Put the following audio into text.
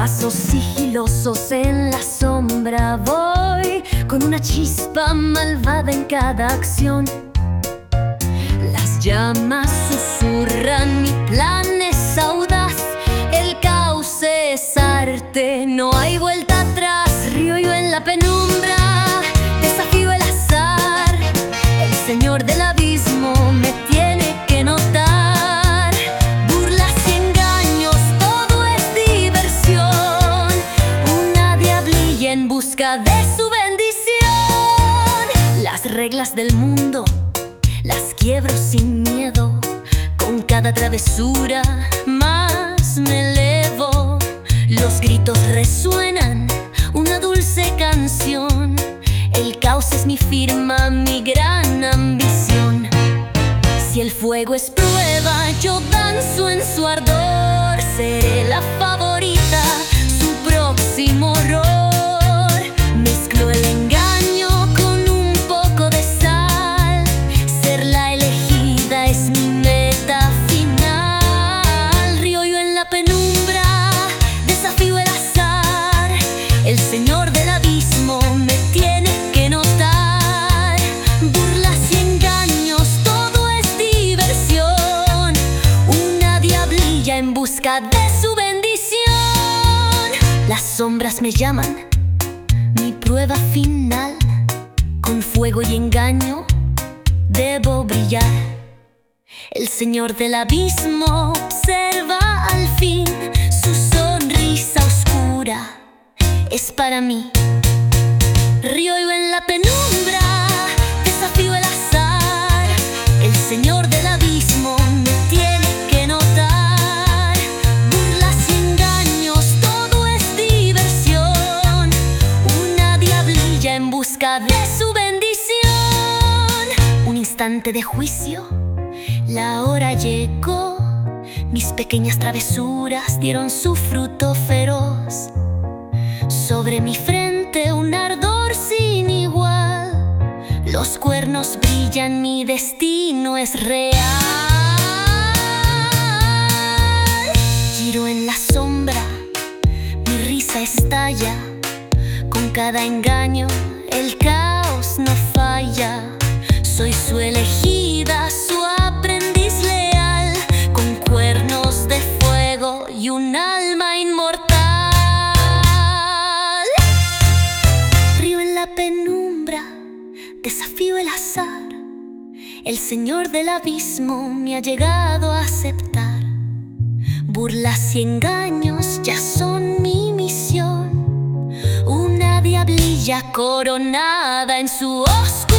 Pasos sigilosos en la sombra voy, con una chispa malvada en cada acción. Las llamas susurran, mi plan es audaz, el caos es arte, no hay vuelta atrás. Río yo en la penumbra, desafío el azar, el señor del abismo me tiene que notar. Burlas y engaños, todo es diversión, una diablilla en busca de su bendición. Las reglas del mundo las quiebro sin miedo, con cada travesura más me elevo. Los gritos resuenan, una dulce canción, el caos es mi firma, mi gran ambición. Si el fuego es prueba, yo danzo en su ardor, seré la favorita, su próximo horror. Mezclo el engaño con un poco de sal, ser la elegida es mi meta final. Río yo en la penumbra, desafío el azar, el señor del abismo me tiene que notar. Burlas y engaños, todo es diversión, una diablilla en busca de su bendición. Las sombras me llaman, mi prueba final, con fuego y engaño debo brillar. El señor del abismo observa al fin, su sonrisa oscura es para mí. Río yo en la penumbra, desafío el azar, el señor del abismo me tiene que notar. Burlas y engaños, todo es diversión, una diablilla en busca de su bendición. Un instante de juicio, la hora llegó, mis pequeñas travesuras dieron su fruto feroz. Sobre mi frente un ardor sin igual, los cuernos brillan, mi destino es real. Giro en la sombra, mi risa estalla, con cada engaño el caos no falla. Soy su elegida, su aprendiz leal, con cuernos de fuego y un alma inmortal. Río en la penumbra, desafío el azar, el señor del abismo me ha llegado a aceptar. Burlas y engaños ya son mi misión, una diablilla coronada en su oscuridad.